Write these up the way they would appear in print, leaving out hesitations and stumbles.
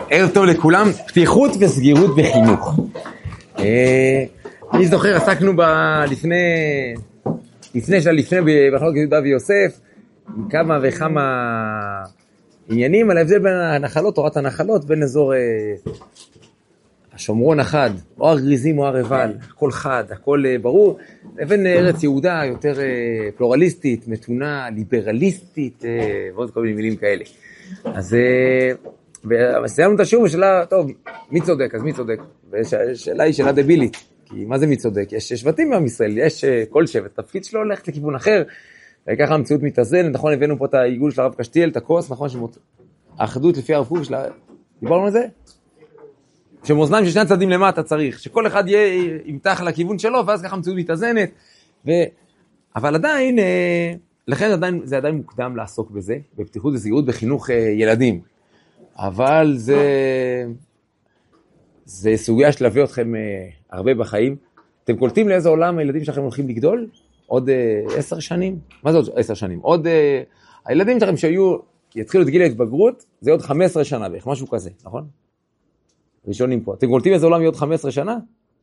ערב טוב לכולם, פתיחות וסגירות בחינוך. אני זוכר, עסקנו לפני בחלוק יהודה ויוסף, כמה וכמה עניינים על ההבדל בין הנחלות, תורת הנחלות, בין אזור השומרון החד, או הר גריזים או הר עיבל, הכל חד, הכל ברור, לבין ארץ יהודה יותר פלורליסטית, מתונה, ליברליסטית, ועוד כל מיני מילים כאלה. אז סיימנו את השיעור בשאלה, טוב, מי צודק? אז מי צודק? והשאלה היא שאלה דבילית, כי מה זה מי צודק? יש שבטים בעם ישראל, יש כל שבט, תפקיד שלו הולך לכיוון אחר, וככה המציאות מתאזנת, נכון, הבאנו פה את העיגול של הרב קשתיאל, את הכוס, נכון, האחדות לפי הרב קוק, דיברנו על זה? שמאזניים של שני הצדדים למטה צריך, שכל אחד יהיה ימתח לכיוון שלו, ואז ככה המציאות מתאזנת, אבל עדיין, לכן זה עדיין מוקדם לעסוק בזה, בפתיחות וזהירות בחינוך ילדים. אבל זה סוגיה שתלווה אתכם הרבה בחיים. אתם קולטים לאיזה עולם הילדים שלכם הולכים לגדול? עוד 10 שנים? מה זה עוד 10 שנים? עוד, הילדים שלכם יתחילו את גיל ההתבגרות, זה עוד 15 שנה בערך, משהו כזה, נכון? ראשונים פה. אתם קולטים איזה עולם יהיה עוד 15 שנה?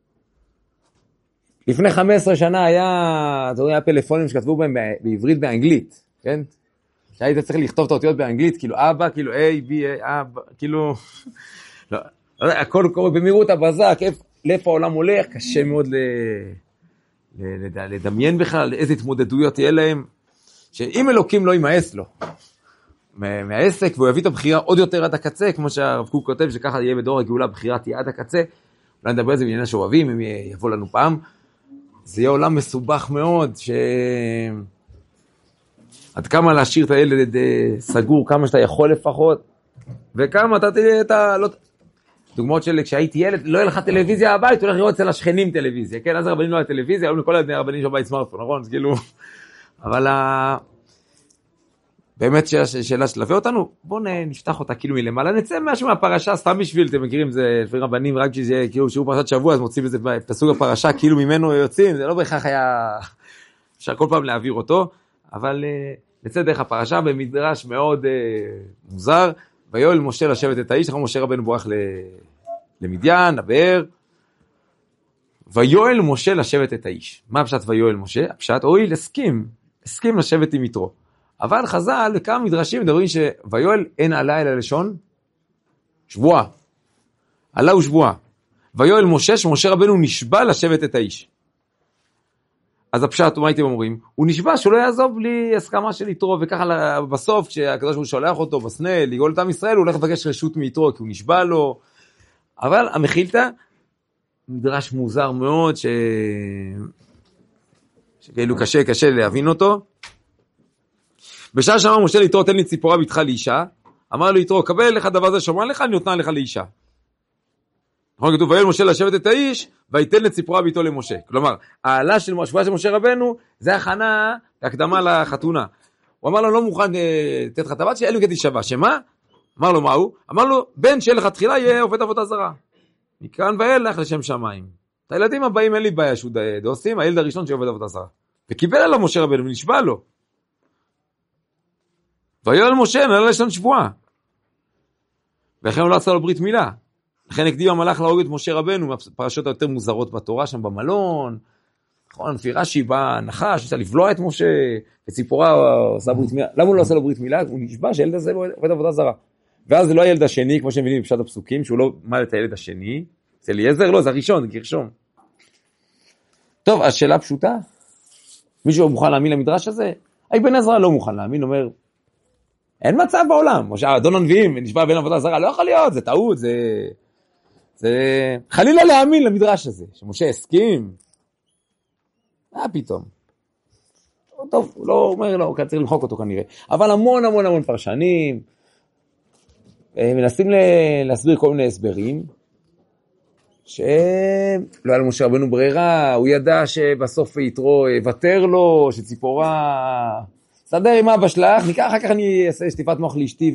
לפני 15 שנה היה פלאפונים שכתבו בהם בעברית באנגלית, כן? שהיית צריך לכתוב את האותיות באנגלית, כאילו אבא, כאילו A, B, אבא, כאילו... לא, הכל קורה במהירות הבזק, לאיפה העולם הולך, קשה מאוד לדמיין בכלל, איזה התמודדויות תהיה להם, שאם אלוקים לא יימאס לו מהעסק, והוא יביא את הבחירה עוד יותר עד הקצה, כמו שהרב קוק כותב, שככה יהיה בדור הגאולה, הבחירה תהיה עד הקצה, אולי נדבר על זה בעניין השואבים, אם יבוא לנו פעם, זה יהיה עולם מסובך מאוד, עד כמה להשאיר את הילד סגור, כמה שאתה יכול לפחות, וכמה אתה תהיה, דוגמאות של כשהייתי ילד, לא יהיה לך טלוויזיה הבית, הוא הולך לראות אצל השכנים טלוויזיה, כן? אז הרבנים לא היה טלוויזיה, היום לכל הרבנים של הבית סמארטפון, נכון? אז כאילו, אבל באמת שאלה שתלווה אותנו, בואו נפתח אותה כאילו מלמעלה, נצא משהו מהפרשה, סתם בשביל, אתם מכירים, זה לפי רבנים, רק שזה כאילו שיעור פרשת שבוע, אז מוצאים איזה פסוק הפרשה, כאילו ממנו יוצאים, זה לא בהכרח היה, אפשר כל פעם להעביר אותו, אבל נצא דרך הפרשה במדרש מאוד מוזר, ויואל משה לשבת את האיש, אחר משה רבנו בורח למדיין, לבאר, ויואל משה לשבת את האיש. מה הפשט ויואל משה? הפשט, הואיל הסכים לשבת עם יתרו. אבל חז"ל, וכמה מדרשים מדברים שויואל אין עלה אלא לשון שבועה. עלה הוא שבועה. ויואל משה, שמשה רבנו נשבע לשבת את האיש. אז הפשט, מה הייתם אומרים? הוא נשבע שהוא לא יעזוב בלי הסכמה של יתרו, וככה בסוף, כשהקדוש ברוך הוא שולח אותו בסנה, לגאול את עם ישראל, הוא הולך לבקש רשות מיתרו, כי הוא נשבע לו. אבל המחילתא, מדרש מוזר מאוד, שכאילו קשה להבין אותו. בשעה שאמר משה ליתרו, תן לי ציפורה בתך לאישה, אמר לו יתרו, קבל לך דבר זה שומע לך, אני נותנה לך לאישה. נכון, כתוב, ויואל משה לשבת את האיש, ויתן לציפורה ביתו למשה. כלומר, העלה של השבועה של משה רבנו, זה הכנה, הקדמה לחתונה. הוא אמר לו, לא מוכן לתת לך את הבת שלי, אלו כדי שווה. שמה? אמר לו, מהו? אמר לו, בן שיהיה לך תחילה, יהיה עובד עבודה זרה. מכאן ואילך לשם שמיים. את הילדים הבאים אין לי בעיה שהוא דוסים, הילד הראשון שיהיה עובד עבודה זרה. וקיבל עליו משה רבנו ונשבע לו. ויואל משה נעלה לשון שבועה. ולכן הוא לא עשה לו ברית מילה. לכן הקדים המלאך להרוג את משה רבנו, מהפרשות היותר מוזרות בתורה, שם במלון, נכון, לפי רש"י בא נחש, ניסה לבלוע את משה, וציפורה עושה ברית מילה. למה הוא לא עשה לו ברית מילה? הוא נשבע שהילד הזה עובד עבודה זרה. ואז זה לא הילד השני, כמו שהם מבינים בפשט הפסוקים, שהוא לא מעל את הילד השני, זה אליעזר, לא, זה הראשון, זה גרשום. טוב, השאלה פשוטה, מישהו מוכן להאמין למדרש הזה? אבן עזרא לא מוכן להאמין, אומר, אין מצב בעולם, משה, אדון הנביאים, נשבע בין עבודה זרה, לא יכול להיות, זה טעות, זה חלילה להאמין למדרש הזה, שמשה הסכים, פתאום. טוב, הוא לא אומר, לא, צריך למחוק אותו כנראה, אבל המון פרשנים, מנסים להסביר כל מיני הסברים, שלא היה למשה רבנו ברירה, הוא ידע שבסוף יתרו יוותר לו, שציפורה סדר עם אבא שלך, אחר כך אני אעשה שטיפת מוח לאשתי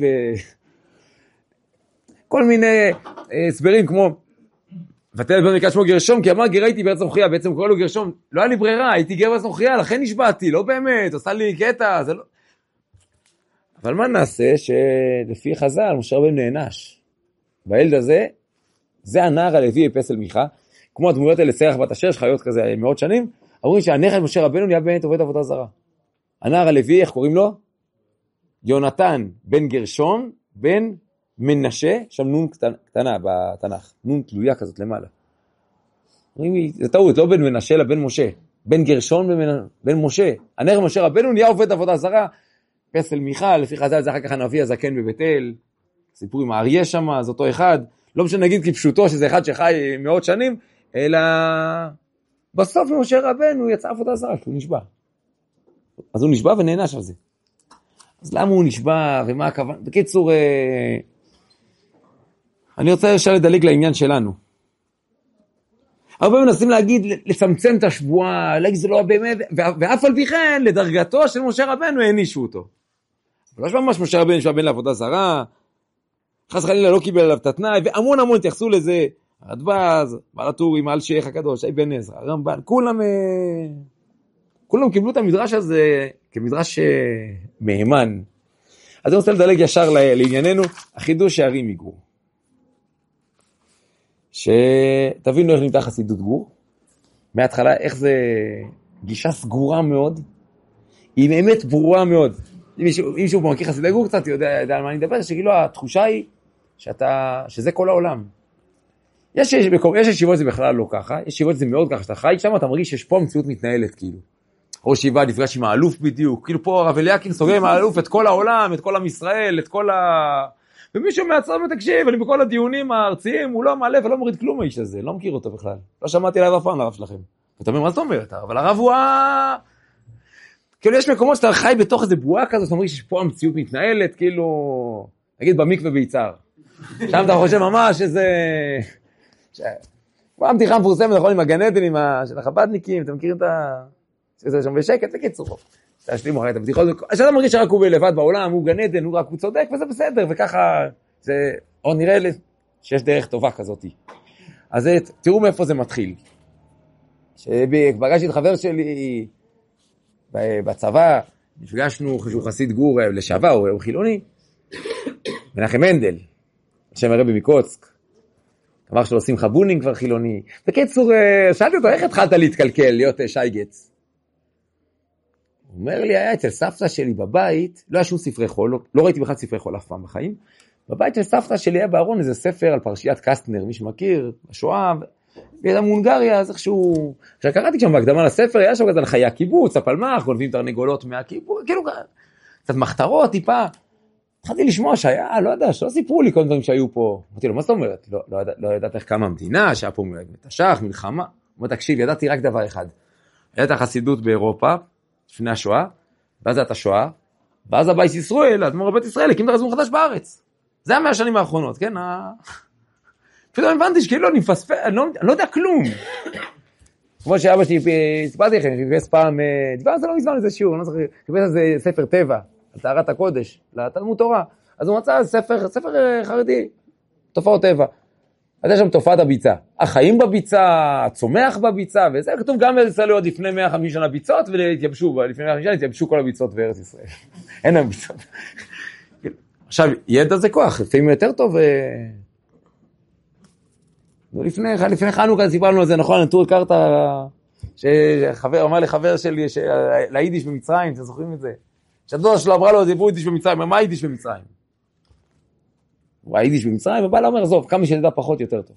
כל מיני הסברים כמו ותלת בן מקש שמו גרשום, כי אמר גר הייתי בארץ נוכריה, בעצם הוא קורא לו גרשום, לא היה לי ברירה, הייתי גר בארץ נוכריה, לכן נשבעתי, לא באמת, עושה לי קטע, זה לא... אבל מה נעשה שלפי חז"ל, משה רבנו נענש. והילד הזה, זה הנער הלוי פסל מיכה, כמו הדמויות האלה, סרח בת אשר, חיות כזה מאות שנים, אומרים שהנכד משה רבנו נהיה באמת עובד עבודה זרה. הנער הלוי, איך קוראים לו? יונתן בן גרשון, בן מנשה, שם נון קטנה בתנ"ך, נון תלויה כזאת למעלה. זה טעות, לא בן מנשה, אלא בן משה. בן גרשון בן משה. הנכד משה רבנו נהיה עובד עבודה זרה, פסל מיכה, לפי חז"ל זה אחר כך הנביא הזקן בבית אל, סיפור עם האריה שם, זה אותו אחד, לא משנה נגיד כפשוטו שזה אחד שחי מאות שנים, אלא בסוף משה רבנו יצא עבודה זרה, כי הוא נשבע. אז הוא נשבע ונענש על זה. אז למה הוא נשבע ומה הכוונה? בקיצור, אני רוצה ישר לדלג לעניין שלנו. הרבה מנסים להגיד, לצמצם את השבועה, להגיד זה לא באמת, ואף על פי כן, לדרגתו של משה רבנו הענישו אותו. אבל לא שממש משה רבנו נשבע בן לעבודה זרה, חס חלילה לא קיבל עליו את התנאי, והמון המון התייחסו לזה, הרדב"ז, בעל הטורים, על שייח הקדוש, בן עזרא, הרמב"ן, כולם קיבלו את המדרש הזה כמדרש מהימן. אז אני רוצה לדלג ישר לענייננו, החידוש שערים מגור. שתבינו איך נמתה חסידות גור. מההתחלה, איך זה גישה סגורה מאוד, היא באמת ברורה מאוד. אם מישהו פה מכיר חסידי גור קצת, יודע על מה אני מדבר, שכאילו התחושה היא שזה כל העולם. יש ישיבות זה בכלל לא ככה, יש ישיבות זה מאוד ככה, שאתה חי שם, אתה מרגיש שיש פה המציאות מתנהלת כאילו. ראש ישיבה נפגש עם האלוף בדיוק, כאילו פה הרב אליקים סוגר עם האלוף את כל העולם, את כל עם ישראל, את כל ומישהו מעצר ותקשיב, אני בכל הדיונים הארציים, הוא לא מעלה ולא מוריד כלום האיש הזה, לא מכיר אותו בכלל. לא שמעתי עליו אף פעם לרב שלכם. ואתה אומר, מה זאת אומרת? אבל הרב הוא כאילו יש מקומות שאתה חי בתוך איזה בועה כזאת, אתה אומר שיש פה המציאות מתנהלת, כאילו, נגיד במקווה ביצהר. שם אתה חושב ממש איזה פעם תיכה מפורסמת, נכון, עם הגן עדן, של החבדניקים, אתם מכירים את זה שם בשקט, בקיצור. תשלימו אחרי את הבדיחות, שאתה מרגיש שרק הוא לבד בעולם, הוא גן עדן, הוא צודק, וזה בסדר, וככה, זה, או נראה לי שיש דרך טובה כזאת. אז תראו מאיפה זה מתחיל. שפגשתי את חבר שלי בצבא, נפגשנו שהוא חסיד גור לשעבר, הוא חילוני, מנחם מנדל, השם הרבי מקוצק, אמר שלא עושים חבונים כבר חילוני. בקיצור, שאלתי אותו, איך התחלת להתקלקל, להיות שי גץ? הוא אומר לי, היה אצל סבתא שלי בבית, לא היה שום ספרי חול, לא ראיתי בכלל ספרי חול אף פעם בחיים, בבית של סבתא שלי היה בארון איזה ספר על פרשיית קסטנר, מי שמכיר, השואה, וידע מהונגריה, אז איכשהו, כשקראתי שם בהקדמה לספר, היה שם כזה על חיי הקיבוץ, הפלמח, גונבים תרנגולות מהקיבוץ, כאילו קצת מחתרות טיפה, התחלתי לשמוע שהיה, לא יודע, שלא סיפרו לי כל דברים שהיו פה, אמרתי לו, מה זאת אומרת? לא ידעת איך קמה המדינה, שהיה פה מתש"ח, מלחמה, הוא אומר, תקשיב, ידעתי רק דבר אחד, הייתה חסידות באירופה, לפני השואה, ואז הייתה השואה, ואז הבית ישראל, אדמו"ר בית ישראל, הקים את הרזמון חדש בארץ. זה היה 100 השנים האחרונות, כן? פתאום הבנתי שכאילו אני מפספס, אני לא יודע כלום. כמו שאבא שלי, סיפרתי לכם, חיפש פעם, דיברנו זה לא מזמן איזה שיעור, אני לא זוכר, חיפש איזה ספר טבע, על טהרת הקודש, לתלמוד תורה. אז הוא מצא ספר חרדי, תופעות טבע. אז יש שם תופעת הביצה. החיים בביצה, הצומח בביצה, וזה כתוב גם בארץ ישראל עוד לפני 150 שנה ביצות, ולהתייבשו, לפני 150 שנה התייבשו כל הביצות בארץ ישראל. אין להם ביצות. עכשיו, ידע זה כוח, לפעמים יותר טוב. לפני חנוכה סיפרנו על זה, נכון, נטור קרתא, שחבר אמר לחבר שלי, להיידיש במצרים, אתם זוכרים את זה? שהדודה שלו אמרה לו, דיברו יידיש במצרים, מה יידיש במצרים? הוא היידיש במצרים, ובא לה אומר, עזוב, כמה שנדע פחות יותר טוב.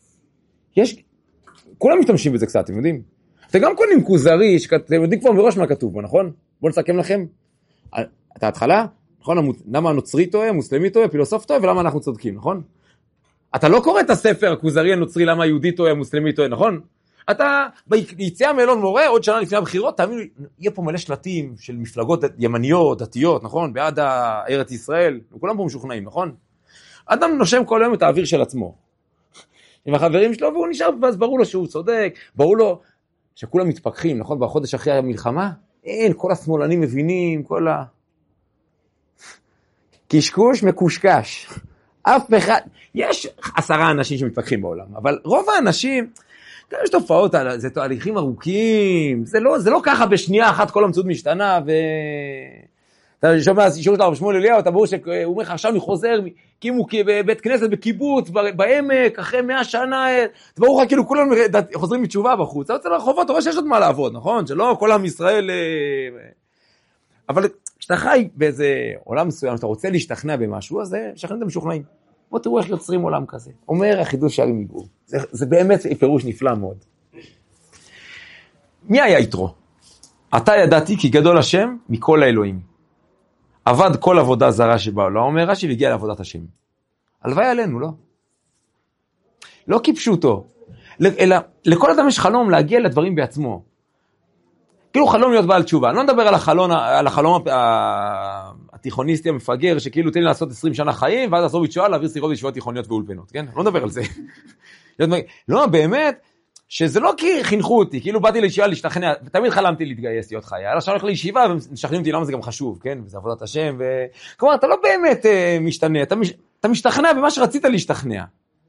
כולם משתמשים בזה קצת, אתם יודעים? אתם גם קונים כוזרי, אתם יודעים כבר מראש מה כתוב בו, נכון? בואו נסכם לכם. את ההתחלה, נכון? למה הנוצרי טועה, המוסלמי טועה, הפילוסוף טועה, ולמה אנחנו צודקים, נכון? אתה לא קורא את הספר הכוזרי הנוצרי, למה היהודי טועה, המוסלמי טועה, נכון? אתה ביציאה מאלון מורה, עוד שנה לפני הבחירות, תאמין לי, יהיה פה מלא שלטים של מפלגות ימניות, דתיות, נכון? בעד ארץ ישראל, וכולם פה משוכנעים, נכון? אדם נושם כל היום את האוויר של עצמו. עם החברים שלו, והוא נשאר, ואז ברור לו שהוא צודק, ברור לו שכולם מתפקחים, נכון? בחודש אחרי המלחמה, אין, כל השמאלנים מבינים, כל קשקוש מקושקש. אף אחד, יש 10 אנשים שמתפקחים בעולם, אבל רוב האנשים, יש תופעות, זה תהליכים ארוכים, זה לא ככה בשנייה אחת כל המציאות משתנה, אתה שומע שיעור של הרב שמואל אליהו, אתה ברור שהוא אומר לך, עכשיו אני חוזר, הקימו בבית כנסת בקיבוץ, בעמק, אחרי 100 שנה, אתה ברור לך, כאילו כולם חוזרים בתשובה בחוץ, אתה יוצא לרחובות, אתה רואה שיש עוד מה לעבוד, נכון? שלא כל עם ישראל... אבל כשאתה חי באיזה עולם מסוים, שאתה רוצה להשתכנע במשהו, אז שכנעים את המשוכנעים. בוא תראו איך יוצרים עולם כזה. אומר החידוש שערים מגור. זה באמת פירוש נפלא מאוד. מי היה יתרו? אתה ידעתי כי גדול השם מכל האלוהים. עבד כל עבודה זרה שבעולם, אומר רש"י, והגיע לעבודת השם. הלוואי עלינו, לא? לא כפשוטו, אלא לכל אדם יש חלום להגיע לדברים בעצמו. כאילו חלום להיות בעל תשובה. אני לא מדבר על החלום התיכוניסטי המפגר, שכאילו תן לי לעשות 20 שנה חיים, ואז לעשות בתשובה, להעביר שיחות בישיבות תיכוניות ואולפנות, כן? לא מדבר על זה. לא, באמת, שזה לא כי חינכו אותי, כאילו באתי לישיבה להשתכנע, תמיד חלמתי להתגייס, להיות חיה. אלא שאני הולך לישיבה, ומשכנעים אותי למה זה גם חשוב, כן? וזה עבודת השם, כלומר, אתה לא באמת משתנה, אתה משתכנע במה שרצית להשתכנע.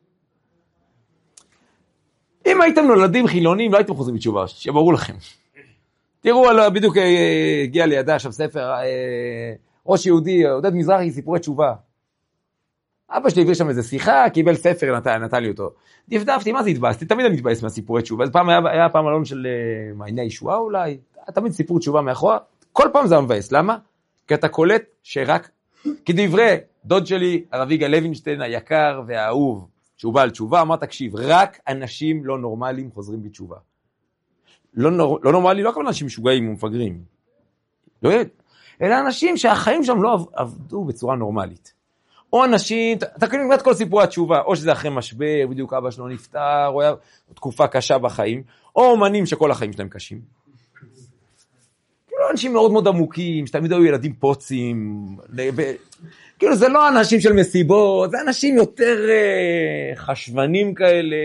אם הייתם נולדים חילונים, לא הייתם חוזרים בתשובה, שיבררו לכם. תראו, בדיוק הגיע לידה עכשיו ספר, ראש יהודי, עודד מזרחי, סיפורי תשובה. אבא שלי הביא שם איזה שיחה, קיבל ספר, נתן לי אותו. דפדפתי, מה זה התבאסתי? תמיד אני מתבאס מהסיפורי תשובה. היה פעם אלון של מעייני הישועה אולי, תמיד סיפור תשובה מאחורה, כל פעם זה מבאס. למה? כי אתה קולט שרק, כדברי דוד שלי, הרב יגאל לוינשטיין היקר והאהוב, שהוא בעל תשובה, אמר תקשיב, רק אנשים לא נורמליים חוזרים בתשובה. לא נורמלי, לא כל אנשים משוגעים ומפגרים. לא, אלא אנשים שהחיים שם לא עבדו בצורה נורמלית. או אנשים, אתה קוראים את כל סיפורי התשובה, או שזה אחרי משבר, בדיוק אבא שלו נפטר, או היה תקופה קשה בחיים, או אומנים שכל החיים שלהם קשים. כאילו אנשים מאוד מאוד עמוקים, שתמיד היו ילדים פוצים, כאילו זה לא אנשים של מסיבות, זה אנשים יותר חשבנים כאלה,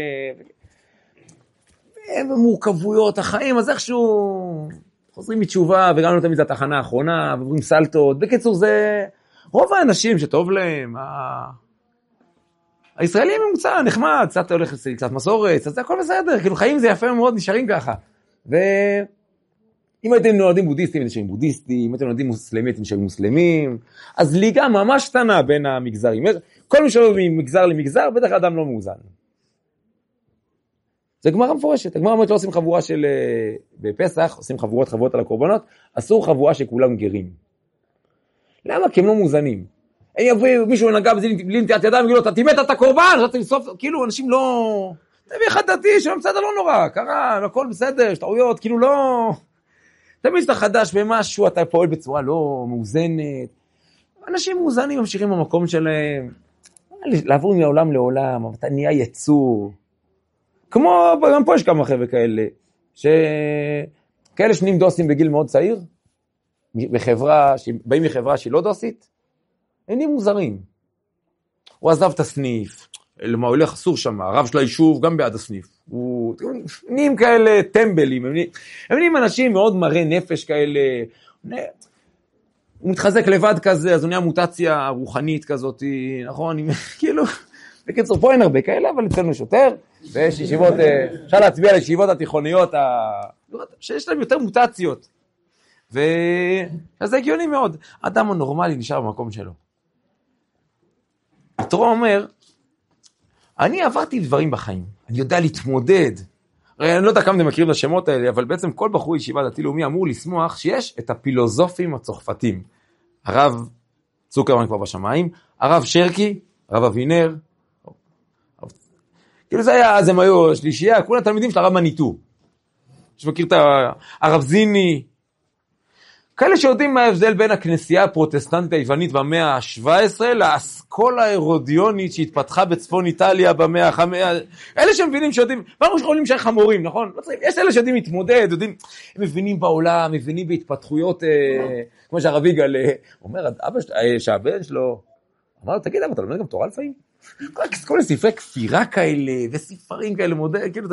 במורכבויות החיים, אז איכשהו חוזרים מתשובה, וגם לא תמיד זה התחנה האחרונה, ועוברים סלטות. בקיצור, זה רוב האנשים שטוב להם, הישראלים ממוצע, נחמד, קצת הולך קצת מסורת, אז זה הכל בסדר, כאילו חיים זה יפה מאוד, נשארים ככה. ואם הייתם נולדים בודהיסטים, נשארים בודהיסטים, אם הייתם נולדים מוסלמים, נשארים מוסלמים, אז ליגה ממש קטנה בין המגזרים. כל מי שלא ממגזר למגזר, בטח אדם לא מאוזן. זה גמרא מפורשת, הגמרא אומרת לא עושים חבורה של, בפסח, עושים חבורות על הקורבנות, אסור חבורה שכולם גרים. למה? כי הם לא מאוזנים. הם יבואו, מישהו נגע בזה בלי נטיית ידיים, ויגידו לו, אתה תימת את הקורבן, כאילו אנשים לא, תביא אחד דתי, שלא בסדר, לא נורא, קרה, הכל בסדר, יש טעויות, כאילו לא, תמיד שאתה חדש במשהו, אתה פועל בצורה לא מאוזנת, אנשים מאוזנים ממשיכים במקום שלהם, לעבור מהעולם לעולם, אבל אתה נהיה יצור, כמו, גם פה יש כמה חבר'ה כאלה, כאלה שנהיים דוסים בגיל מאוד צעיר, באים מחברה שהיא לא דוסית, הם נהיים מוזרים. הוא עזב את הסניף, למה הוא הולך אסור שם, הרב של היישוב גם בעד הסניף. נהיים כאלה טמבלים, הם נהיים אנשים מאוד מראה נפש כאלה, הוא מתחזק לבד כזה, אז הוא נהיה מוטציה רוחנית כזאת, נכון? כאילו... בקיצור, פה אין הרבה כאלה, אבל אצלנו יש יותר, ויש ישיבות, אפשר להצביע על ישיבות התיכוניות, שיש להם יותר מוטציות. אז זה הגיוני מאוד. אדם הנורמלי נשאר במקום שלו. יתרו אומר, אני עברתי דברים בחיים, אני יודע להתמודד. הרי אני לא יודע כמה אתם מכירים לשמות האלה, אבל בעצם כל בחור ישיבה דתי לאומי אמור לשמוח שיש את הפילוסופים הצרפתים. הרב צוקרמן כבר בשמיים, הרב שרקי, הרב אבינר, כאילו זה היה, אז הם היו שלישייה, כולם תלמידים של הרב מניטו. שמכיר את הרב זיני. כאלה שיודעים מה ההבדל בין הכנסייה הפרוטסטנטית היוונית במאה ה-17 לאסכולה ההרודיונית שהתפתחה בצפון איטליה במאה ה-5. אלה שמבינים שיודעים, ואנחנו יכולים שהיא חמורים, נכון? יש אלה שיודעים להתמודד, יודעים, הם מבינים בעולם, מבינים בהתפתחויות, כמו שהרב יגאל אומר, אבא שהבן שלו, אמר לו, תגיד, אבל אתה לומד גם תורה לפעמים? כל ספרי כפירה כאלה, וספרים כאלה מודל, כאילו,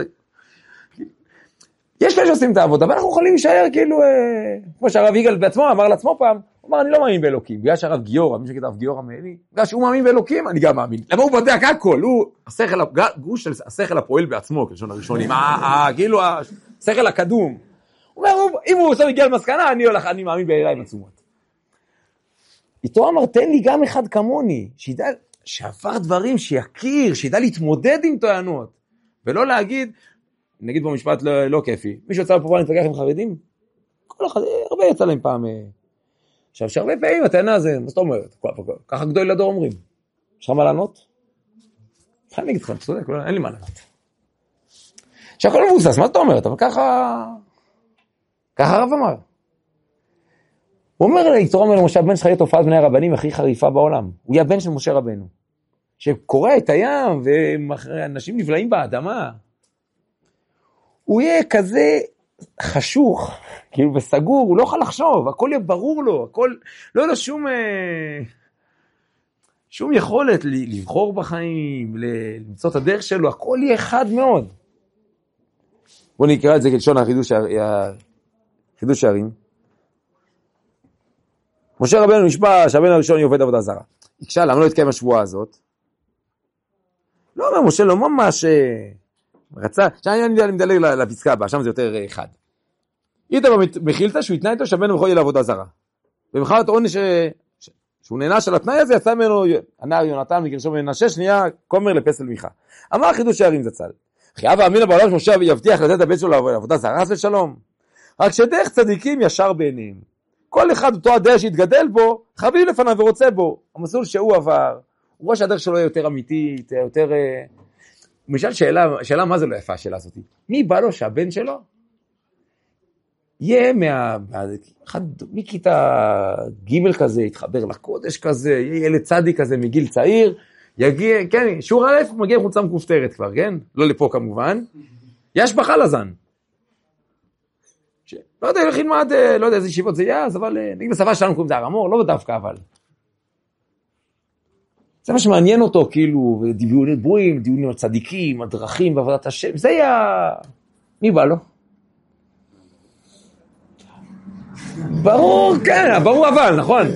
יש כאלה שעושים את העבודה, ואנחנו יכולים להישאר כאילו, כמו שהרב יגאל בעצמו אמר לעצמו פעם, הוא אמר, אני לא מאמין באלוקים, בגלל שהרב גיורא, מי שגיד הרב גיורא מאמין, בגלל שהוא מאמין באלוקים, אני גם מאמין. למה הוא בדק הכל? הוא, גוש של השכל הפועל בעצמו, כלשון הראשונים, כאילו, השכל הקדום. הוא אומר, אם הוא עושה מגיע למסקנה, אני מאמין בעיניים עצומות. יתרו אמר, תן לי גם אחד כמוני, שידע, שעבר דברים, שיכיר, שידע להתמודד עם טוענות, ולא להגיד, נגיד במשפט לא כיפי, מישהו יצא פה פעם להתווכח עם חרדים? כל אחד, הרבה יצא להם פעם. עכשיו, שהרבה פעמים הטענה הזה, מה זאת אומרת? ככה גדול לדור אומרים. יש לך מה לענות? אני אגיד לך, צודק, אין לי מה לענות. שהכל מבוסס, מה זאת אומרת? אבל ככה הרב אמר. הוא אומר ליתרו אומר למשה, הבן שלך יהיה תופעת בני הרבנים הכי חריפה בעולם. הוא יהיה הבן של משה רבנו. שקורא את הים, ואנשים נבלעים באדמה. הוא יהיה כזה חשוך, כאילו וסגור, הוא לא יכול לחשוב, הכל יהיה ברור לו, הכל, לא יהיה לו שום יכולת לבחור בחיים, למצוא את הדרך שלו, הכל יהיה אחד מאוד. בואו נקרא את זה כלשון החידוש שערים. משה רבנו נשבע שהבן הראשון יהיה עובד עבודה זרה. יקשה, למה לא התקיים השבועה הזאת? לא אומר, משה לא ממש רצה, שאני מדלג לפסקה הבאה, שם זה יותר אחד. איתה במחילתה שהוא התנה איתו שהבן יכול יהיה לעבודה זרה. ובמחרת עונש שהוא נענש על התנאי הזה, יצא ממנו הנער יונתן מגרשו מנשה, שנייה כומר לפסל מיכה. אמר חידוש שערים זצ"ל. חייב האמין בעולם שמשה יבטיח לתת את הבן שלו לעבודה זרה ושלום. רק שדרך צדיקים ישר בעיניהם. כל אחד אותו הדרך שהתגדל בו, חביב לפניו ורוצה בו. המסלול שהוא עבר, הוא רואה שהדרך שלו יהיה יותר אמיתית, יותר... משאל שאלה מה זה לא יפה השאלה הזאת? מי בא לו שהבן שלו יהיה מכיתה ג' כזה, יתחבר לקודש כזה, יהיה ילד צדיק כזה מגיל צעיר, יגיע, כן, שיעור א' מגיע חולצה מכופתרת כבר, כן? לא לפה כמובן. יש בחלזן. לא יודע, ילך ילמד, לא יודע איזה ישיבות זה יהיה, אבל נגיד בשפה שלנו קוראים זה הרמור, לא בדווקא אבל. זה מה שמעניין אותו, כאילו, דיונים ברואים, דיונים על צדיקים, הדרכים בעבודת השם, זה היה... מי בא לו? ברור, כן, ברור אבל, נכון.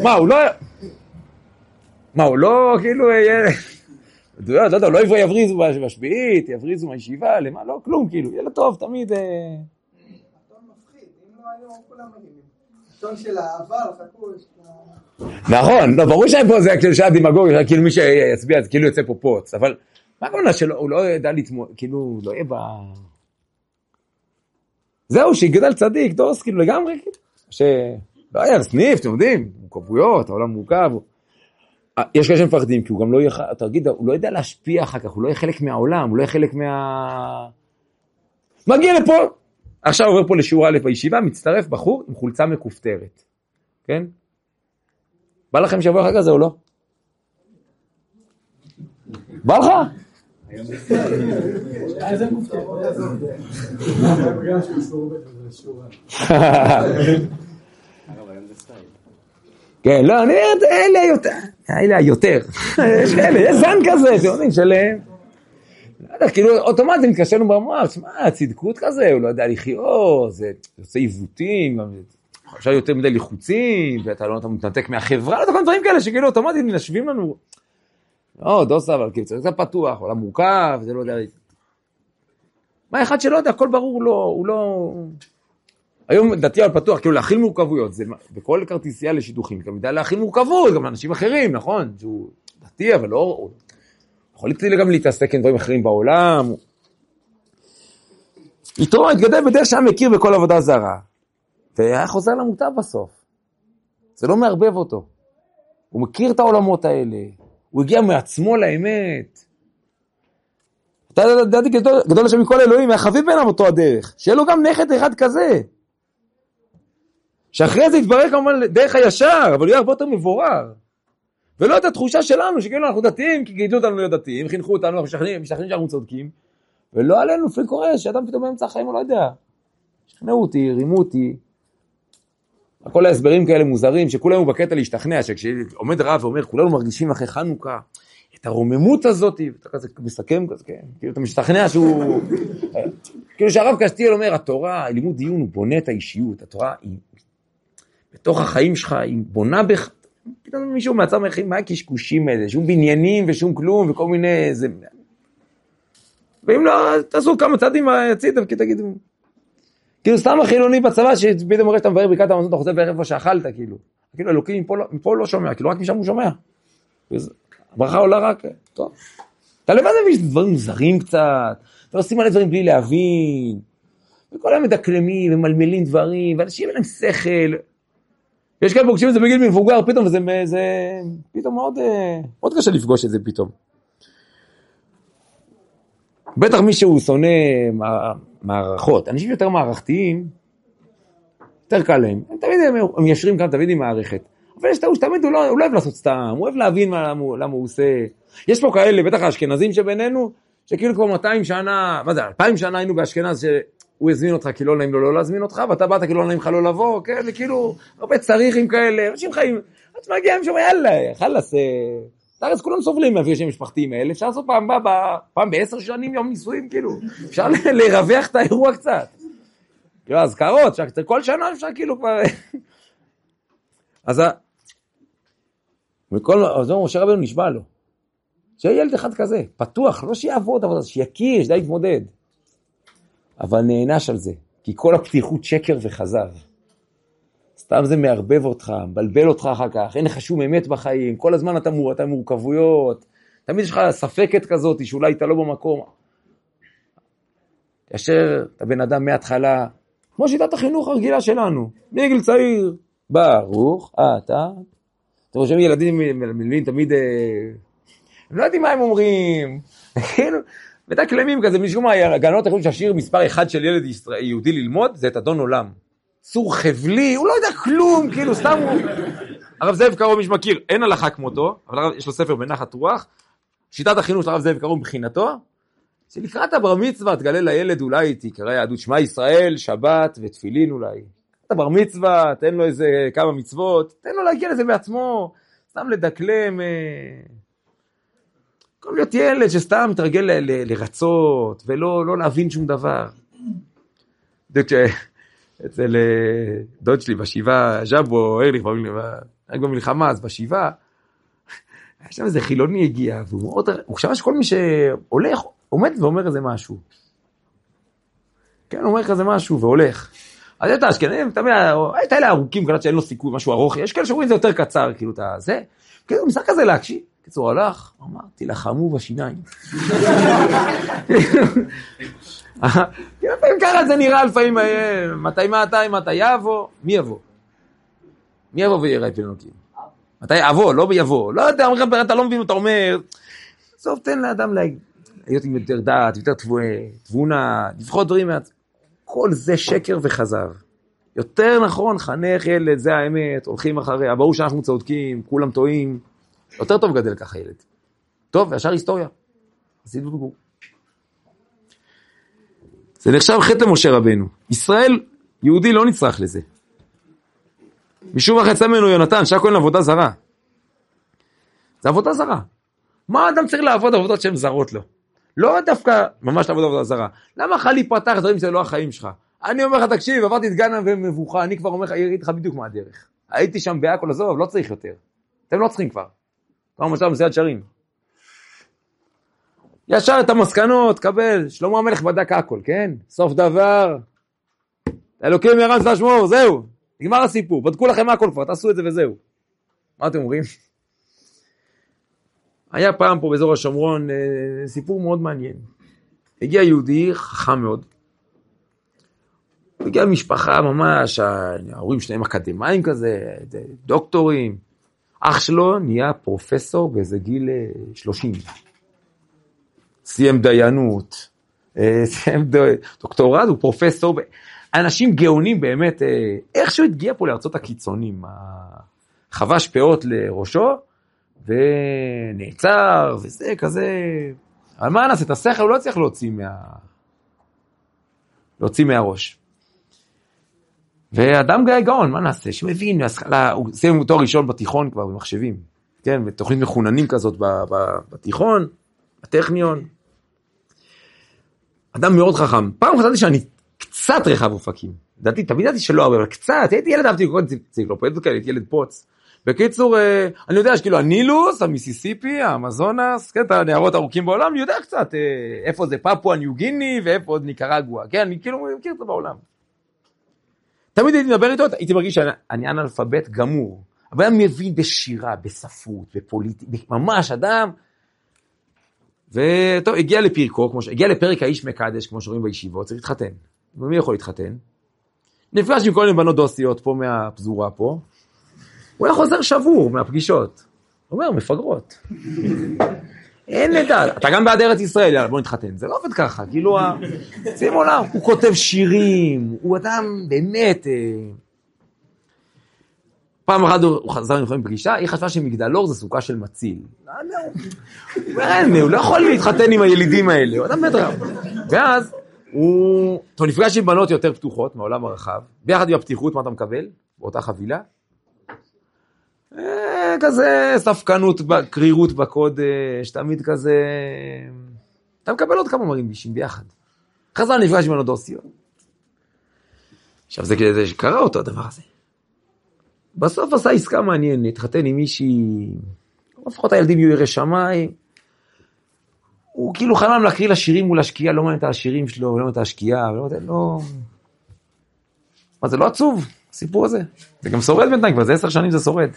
מה, הוא לא, כאילו, לא יודע, לא יבריזו בשביעית, יבריזו מהישיבה, למה, לא, כלום, כאילו, ילד טוב, תמיד... הטון מפחיד, אם לא היום, כולם מגיעים. הטון של העבר, חכוש... נכון, לא, ברור שפה זה כאילו שעה דמגוגיה, כאילו מי שיצביע, כאילו יוצא פה פוץ, אבל מה הכוונה שלו, הוא לא ידע לתמוד, כאילו, לא יהיה זהו, שיגדל צדיק, דוס, כאילו לגמרי, שלא היה סניף, אתם יודעים, מורכבויות, העולם מורכב, יש כאלה שמפחדים, כי הוא גם לא יהיה, תגיד, הוא לא ידע להשפיע אחר כך, הוא לא יהיה חלק מהעולם, הוא לא יהיה חלק מגיע לפה, עכשיו עובר פה לשיעור א' בישיבה, מצטרף בחור עם חולצה מכופתרת, כן? בא לכם שבוע אחר כזה או לא? בא לך? איזה מופתר. כן, לא, אני אומרת, אלה היותר. יש כאלה, יש זן כזה, אתם יודעים, של... כאילו, אוטומטית מתקשרנו במוח, שמה, הצדקות כזה, הוא לא יודע לחיות, זה עושה עיוותים, עכשיו יותר מדי לחוצים, ואתה לא מתנתק מהחברה, לא דברים כאלה שכאילו אוטומטית מנשבים לנו. לא, דוסה, אבל כאילו, זה פתוח, עולם מורכב, זה לא יודע... מה אחד שלא יודע, הכל ברור לו, הוא לא... היום דתי אבל פתוח, כאילו להכיל מורכבויות, זה בכל כרטיסייה לשידוכים, גם ידע להכיל מורכבות, גם לאנשים אחרים, נכון? שהוא דתי, אבל לא... יכול גם להתעסק עם דברים אחרים בעולם. יתרו התגדל בדרך שהיה מכיר בכל עבודה זרה. והיה חוזר למוטב בסוף. זה לא מערבב אותו. הוא מכיר את העולמות האלה. הוא הגיע מעצמו לאמת. אתה ידעתי גדול השם מכל אלוהים, היה חביב ביניו אותו הדרך. שיהיה לו גם נכד אחד כזה. שאחרי זה יתברר כמובן דרך הישר, אבל הוא יהיה הרבה יותר מבורר. ולא את התחושה שלנו, שכאילו אנחנו דתיים, כי גידלו אותנו להיות דתיים, חינכו אותנו, אנחנו משכנעים שאנחנו צודקים, ולא עלינו, לפעמים קורה, שאדם פתאום באמצע החיים, הוא לא יודע. שכנעו אותי, רימו אותי. כל ההסברים כאלה מוזרים, שכולנו בקטע להשתכנע, שכשעומד רב ואומר, כולנו מרגישים אחרי חנוכה, את הרוממות הזאת, ואתה כזה מסכם כזה, כן, כאילו אתה משתכנע שהוא, כאילו שהרב קסטיאל אומר, התורה, לימוד דיון, הוא בונה את האישיות, התורה היא, בתוך החיים שלך, היא בונה בך, פתאום מישהו מהצד מרחיב, מה הקשקושים האלה, שום בניינים ושום כלום, וכל מיני, זה, ואם לא, תעשו כמה צעדים הצידם, כי תגידו, כאילו סתם החילוני בצבא, שפתאום מראה שאתה מבאר ברכת המזון, אתה חושב בערב מה שאכלת, כאילו. כאילו אלוקים מפה לא שומע, כאילו רק משם הוא שומע. הברכה עולה רק, טוב. אתה לבד מבין שזה דברים מוזרים קצת, ועושים מלא דברים בלי להבין, וכל היום מדקלמים ומלמלים דברים, ואנשים אין להם שכל. יש כאלה פוגשים את זה בגיל מבוגר, פתאום, וזה פתאום מאוד קשה לפגוש את זה פתאום. בטח מי שהוא שונא מערכות, אנשים יותר מערכתיים, יותר קל להם. הם ישרים כאן תמיד עם מערכת. אבל יש טעות שתמיד הוא לא אוהב לעשות סתם, הוא אוהב להבין למה הוא עושה. יש פה כאלה, בטח האשכנזים שבינינו, שכאילו כבר 200 שנה, מה זה, 2000 שנה היינו באשכנז, שהוא הזמין אותך כי לא נעים לו לא להזמין אותך, ואתה באת כי לא נעים לך לא לבוא, כאלה, כאילו, הרבה צריכים כאלה, אנשים חיים, אז מגיע עם שם, יאללה, חלס, אז כולם סובלים מהפגשים משפחתיים האלה, אפשר לעשות פעם ב10 שנים יום נישואים, כאילו, אפשר לרווח את האירוע קצת. כאילו, הזכרות, כל שנה אפשר כאילו כבר... אז משה רבנו נשבע לו, שיהיה ילד אחד כזה, פתוח, לא שיעבוד, אבל שיכיר, שדי יתמודד. אבל נענש על זה, כי כל הפתיחות שקר וחזר. סתם זה מערבב אותך, מבלבל אותך אחר כך, אין לך שום אמת בחיים, כל הזמן אתה מורכבויות, תמיד יש לך ספקת כזאת, שאולי אתה לא במקום. כאשר אתה בן אדם מההתחלה, כמו שיטת החינוך הרגילה שלנו, מגיל צעיר, ברוך, אתה חושב ילדים מלמדים תמיד, הם לא יודעים מה הם אומרים, כאילו, מדקלמים כזה, משום מה, הגנות יכולים שהשיר מספר אחד של ילד יהודי ללמוד, זה את אדון עולם. צור חבלי, הוא לא יודע כלום, כאילו, סתם הוא... הרב זאב קרוב, מי שמכיר, אין הלכה כמותו, אבל יש לו ספר בנחת רוח, שיטת החינוך של הרב זאב קרוב מבחינתו, שלקראת הבר מצווה, תגלה לילד אולי, תקרא יהדות שמע ישראל, שבת ותפילין אולי. אתה בר מצווה, תן לו איזה כמה מצוות, תן לו להגיע לזה בעצמו, סתם לדקלם, כל להיות ילד שסתם מתרגל לרצות, ולא להבין שום דבר. אצל דוד שלי בשבעה, ז'אבו, ארליך, רק במלחמה, אז בשבעה, היה שם איזה חילוני הגיע, והוא חשב שכל מי שהולך, עומד ואומר איזה משהו. כן, אומר איזה משהו והולך. אז יש האשכנזים, תמיד, יש האלה ארוכים, כאלה שאין לו סיכוי, משהו ארוך, יש כאלה שאומרים זה יותר קצר, כאילו, זה, כאילו, משחק כזה להקשיב. קיצור, הלך, אמר, תלחמו בשיניים. לפעמים ככה זה נראה, לפעמים, מתי יבוא? מי יבוא? מי יבוא ויראה את פלנוקים? מתי יבוא? לא ביבוא. לא יודע, אתה לא מבין, אתה אומר, בסוף תן לאדם להיות עם יותר דעת, יותר תבונה, לפחות דברים מעט. כל זה שקר וחזב. יותר נכון, חנך ילד, זה האמת, הולכים אחריה, ברור שאנחנו צודקים, כולם טועים. יותר טוב גדל ככה ילד. טוב, וישר היסטוריה. עשינו בגור. זה נחשב חטא למשה רבנו. ישראל, יהודי לא נצטרך לזה. משום מה חצה ממנו יונתן, שהיה כהן עבודה זרה. זה עבודה זרה. מה האדם צריך לעבוד עבודות שהן זרות לו? לא דווקא ממש לעבוד עבודה זרה. למה חלי פתח דברים שזה לא החיים שלך? אני אומר לך, תקשיב, עברתי את גנה ומבוכה, אני כבר אומר לך, יריד לך בדיוק מה הדרך. הייתי שם בעכו, עזוב, לא צריך יותר. אתם לא צריכים כבר. כבר משל מסייד שרים. ישר את המסקנות, קבל, שלמה המלך בדק הכל, כן? סוף דבר. אלוקים ירן צבא שמור, זהו. נגמר הסיפור, בדקו לכם הכל כבר, תעשו את זה וזהו. מה אתם אומרים? היה פעם פה באזור השומרון סיפור מאוד מעניין. הגיע יהודי חכם מאוד. הגיע משפחה ממש, ההורים שלהם אקדמיים כזה, דוקטורים. אח שלו נהיה פרופסור באיזה גיל 30. סיים דיינות, סיים דוקטורט, הוא פרופסור. אנשים גאונים באמת, איכשהו התגיע פה לארצות הקיצונים. חבש פאות לראשו, ונעצר, וזה כזה. אבל מה נעשה? את השכל הוא לא צריך להוציא מהראש. ואדם גאון, מה נעשה? שמבין מהשכלה, הוא סיים תואר ראשון בתיכון כבר, במחשבים. כן, בתוכנית מחוננים כזאת בתיכון, בטכניון. אדם מאוד חכם. פעם חשבתי שאני קצת רחב אופקים. תמיד ידעתי שלא הרבה, אבל קצת, הייתי ילד אהבתי לקרוא אנציקלופדיות כאלה, הייתי ילד פוץ. בקיצור, אני יודע שכאילו הנילוס, המיסיסיפי, האמזונס, כן, את הנערות ארוכים בעולם, אני יודע קצת איפה זה פפואה ניו גיני, ואיפה עוד ניקרגואה, כן, אני כאילו מכיר את זה בעולם. תמיד הייתי מדבר איתו, הייתי מרגיש שאני אנאלפבית גמור, אבל היה מבין בשירה, בספרות, בפוליטית, ממש אדם, וטוב, הגיע לפרקו, הגיע לפרק האיש מקדש, כמו שאומרים בישיבות, צריך להתחתן. ומי יכול להתחתן? נפגש עם כל מיני בנות דוסיות פה מהפזורה פה, הוא היה חוזר שבור מהפגישות. הוא אומר, מפגרות. אין לדעת. אתה גם בעד ארץ ישראל, יאללה, בוא נתחתן. זה לא עובד ככה, כאילו, שימו עולם, הוא כותב שירים, הוא אדם באמת... פעם אחת הוא חזר עם פגישה, היא חשבה שמגדלור זה סוכה של מציל. הוא לא יכול להתחתן עם הילידים האלה, הוא אדם בטח. ואז הוא נפגש עם בנות יותר פתוחות מהעולם הרחב, ביחד עם הפתיחות, מה אתה מקבל? באותה חבילה. כזה ספקנות, קרירות בקודש, תמיד כזה... אתה מקבל עוד כמה מרגישים ביחד. חזר נפגש עם בנות דוסיות. עכשיו זה כדי שקרה אותו הדבר הזה. בסוף עשה עסקה מעניינת, התחתן עם מישהי, לפחות הילדים יהיו ירא שמיים, הוא כאילו חלם להקריא לשירים ולהשקיע, לא מעניין את השירים שלו, לא מעניין את השקיעה, לא... מה זה לא עצוב, הסיפור הזה? זה גם שורד בינתיים, כבר זה 10 שנים זה שורד.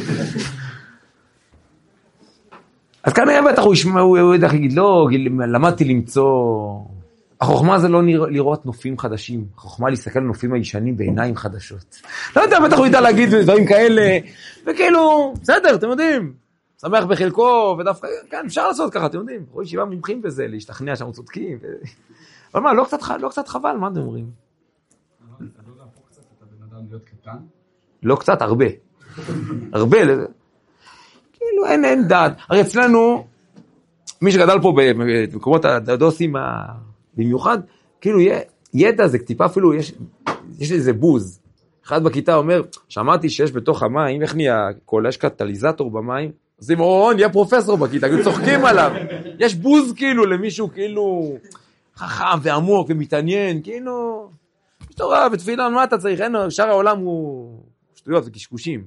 אז כאן היה בטח, הוא ידע להגיד, לא, למדתי למצוא... החוכמה זה לא לראות נופים חדשים, החוכמה להסתכל על נופים הישנים בעיניים חדשות. לא יודע, בטח הוא ידע להגיד דברים כאלה, וכאילו, בסדר, אתם יודעים, שמח בחלקו, ודווקא, כן, אפשר לעשות ככה, אתם יודעים, רואים 7 מומחים בזה, להשתכנע שאנחנו צודקים, אבל מה, לא קצת חבל, מה אתם אומרים? אתה לא להפוך קצת את הבן אדם להיות קטן? לא קצת, הרבה. הרבה, כאילו אין דעת. הרי אצלנו, מי שגדל פה במקומות הדוסים במיוחד, כאילו ידע זה טיפה אפילו, יש איזה בוז. אחד בכיתה אומר, שמעתי שיש בתוך המים, איך נהיה כל, יש קטליזטור במים, אז אם נהיה פרופסור בכיתה, כאילו צוחקים עליו. יש בוז כאילו למישהו כאילו חכם ועמוק ומתעניין, כאילו, יש תורה ותפילה, מה אתה צריך? אין, שאר העולם הוא שטויות וקשקושים.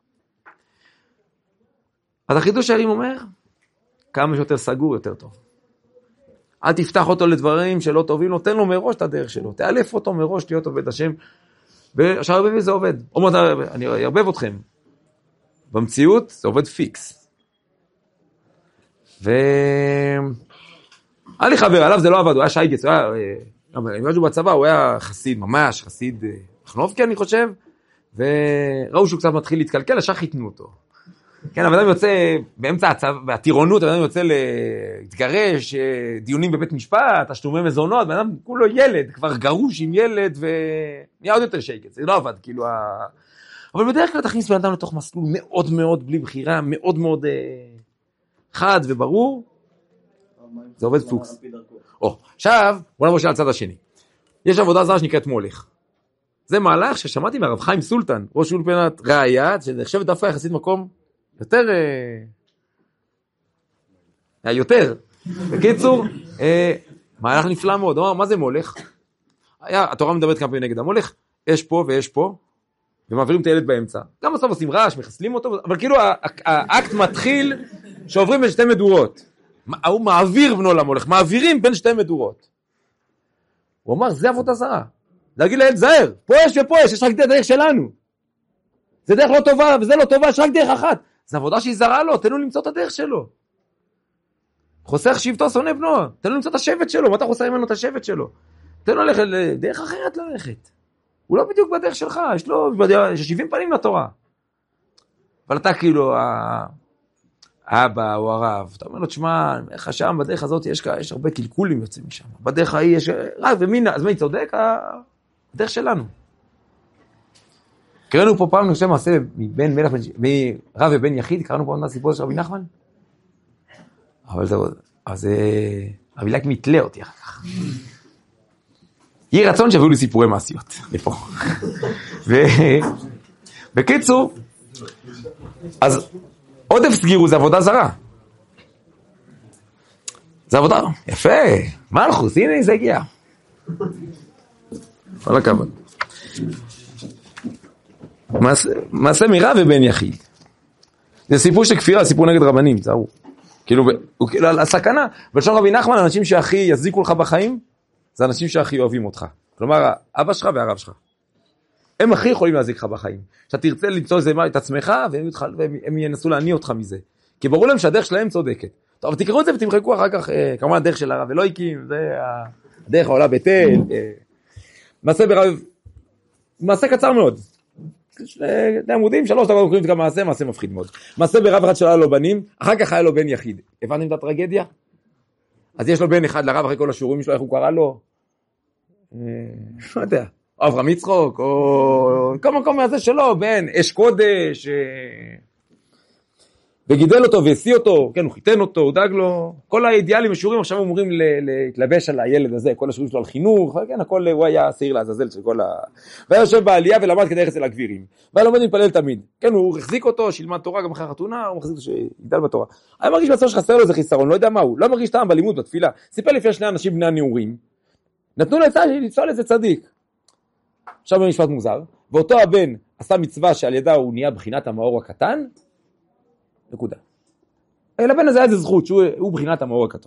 אז החידוש הערים אומר, כמה שיותר סגור יותר טוב. אל תפתח אותו לדברים שלא טובים, נותן לו מראש את הדרך שלו, תאלף אותו מראש להיות עובד השם, ועכשיו הרבה זה עובד. אני ארבב אתכם. במציאות זה עובד פיקס. היה לי חבר, עליו זה לא עבד, הוא היה שייגץ, אני משהו בצבא, הוא היה חסיד, ממש חסיד חנובקי אני חושב, וראו שהוא קצת מתחיל להתקלקל, השאר חיתנו אותו. כן, אבל אדם יוצא באמצע הטירונות, אדם יוצא להתגרש, דיונים בבית משפט, תשלומי מזונות, ואדם כולו ילד, כבר גרוש עם ילד, ונהיה עוד יותר שייקת, זה לא עבד, כאילו, אבל בדרך כלל תכניס בן אדם לתוך מסלול מאוד מאוד בלי בחירה, מאוד מאוד חד וברור, זה עובד פוקס. עכשיו, בוא נבוא על הצד השני. יש עבודה זרה שנקראת מולך. זה מהלך ששמעתי מהרב חיים סולטן, ראש אולפנת ראייה, שנחשבת דווקא יחסית מקום יותר. בקיצור, מהלך נפלא מאוד. מה זה מולך? התורה מדברת כמה פעמים נגד המולך, יש פה ויש פה, ומעבירים את הילד באמצע. גם בסוף עושים רעש, מחסלים אותו, אבל כאילו האקט מתחיל שעוברים בין 2 מדורות. הוא מעביר בנו למולך, מעבירים בין 2 מדורות. הוא אמר, זה עבודה זרה. להגיד לילד, זהר, פה יש ופה יש רק דרך שלנו. זה דרך לא טובה, וזה לא טובה, יש רק דרך אחת. זו עבודה שהיא זרה לו, תן לו למצוא את הדרך שלו. חוסך שבטו שונא בנו, תן לו למצוא את השבט שלו, מה אתה חוסר ממנו את השבט שלו? תן לו ללכת לדרך אחרת ללכת. הוא לא בדיוק בדרך שלך, יש לו 70 פנים לתורה. אבל אתה כאילו, האבא או הרב, אתה אומר לו, תשמע, איך שם בדרך הזאת יש הרבה קלקולים יוצאים משם. בדרך ההיא יש רב ומינה, אז מי צודק? הדרך שלנו. קראנו פה פעם, אני חושב, מעשה מרב ובן יחיד, קראנו פה עוד מהסיפור של רבי נחמן. אבל זה, אבילק מתלה אותי אחר כך. יהי רצון שהביאו לי סיפורי מעשיות, לפה. בקיצור, אז עודף סגירו זה עבודה זרה. זה עבודה, יפה, מלכוס, הנה זה הגיע. כל הכבוד. מעשה מרב ובן יחיד. זה סיפור של כפירה, סיפור נגד רבנים, זהו. כאילו, הסכנה, ולשון רבי נחמן, האנשים שהכי יזיקו לך בחיים, זה אנשים שהכי אוהבים אותך. כלומר, אבא שלך והרב שלך. הם הכי יכולים להזיק לך בחיים. שאתה תרצה למצוא את עצמך, והם ינסו להניע אותך מזה. כי ברור להם שהדרך שלהם צודקת. טוב, תקראו את זה ותמחקו אחר כך, כמובן הדרך של הרב אלוהיקים, זה הדרך העולה בתל. מעשה ברב, מעשה קצר מאוד. 2 עמודים, 3 דקות קוראים את המעשה, מעשה מפחיד מאוד. מעשה ברב אחד שלא לו בנים, אחר כך היה לו בן יחיד. הבנתם את הטרגדיה? אז יש לו בן אחד לרב אחרי כל השיעורים שלו, איך הוא קרא לו? לא יודע. אברהם יצחוק, או כל מקום מהזה שלו, בן אש קודש, וגידל אותו והשיא אותו, כן, הוא חיתן אותו, הוא דאג לו, כל האידיאלים השיעורים עכשיו אומרים להתלבש על הילד הזה, כל השיעורים שלו על חינוך, כן, הכל הוא היה שעיר לעזאזל של כל והיה יושב בעלייה ולמד כדי אצל הגבירים, והיה לומד להתפלל תמיד, כן, הוא החזיק אותו, שילמד תורה גם אחרי חתונה, הוא מחזיק אותו שיגדל בתורה, היה מרגיש בעצמו שחסר לו איזה חיסרון, לא יודע מה הוא, לא מרגיש טעם בלימוד, בתפילה, סיפר לפני 2 אנשים בני הנעורים, נתנו לצלצל איזה צדיק, עכשיו במשפט מוזר, ואותו הבן עשה מצווה שעל ידה הוא נהיה בחינת המאור הקטן, נקודה. לבן הזה היה איזה זכות שהוא בחינת המאור הקטן.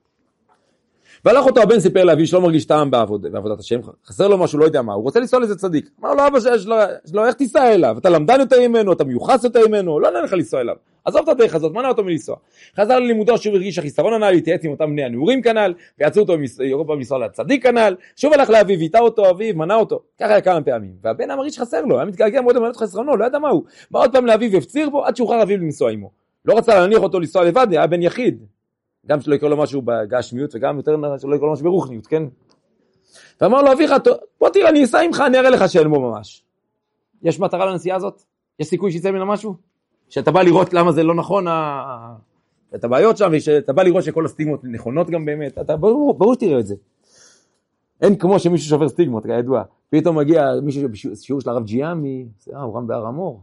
והלך אותו הבן סיפר לאביו שלא מרגיש טעם בעבודת השם, חסר לו משהו, לא יודע מה, הוא רוצה לנסוע לזה צדיק. אמר לו, אבא שלו, איך תיסע אליו? אתה למדן יותר ממנו, אתה מיוחס יותר ממנו, לא נראה לך לנסוע אליו. עזוב את הדרך הזאת, מנע אותו מלנסוע. חזר ללימודו, שוב הרגיש החיסרון הנ"ל, להתייעץ עם אותם בני הנעורים כנ"ל, ויצאו אותו לנסוע לצדיק כנ"ל, שוב הלך לאביו, ויטה אותו אביו, מנע אותו. ככה היה כמה פעמים. והבן מרגיש שחסר לו, היה מתגעגע מאוד למלא את חסרונו, לא ידע מה הוא. בא עוד פעם לאביו והפציר בו, עד שאוכל אביו לנסוע עמו. לא רצה להניח אותו לנסוע לבד, היה בן יחיד. גם שלא יקרא לו משהו בגשמיות, וגם יותר שלא יקרא לו משהו ברוחניות, כן? ואמר לו, אביך, בוא תראה, אני אסע עמך, אני אראה לך שאין בו ממש. יש מטרה לנסיעה הזאת? יש סיכוי שיצא ממנה משהו? שאתה בא לראות למה זה לא נכון, את הבעיות שם, ושאתה בא לראות שכל הסטיגמות נכונות גם באמת, אתה ברור שתראה את זה. אין כמו שמישהו שובר סטיגמות, כידוע. פתאום מגיע מישהו בשיעור של הרב ג'יאמי, הוא רם בהר המור.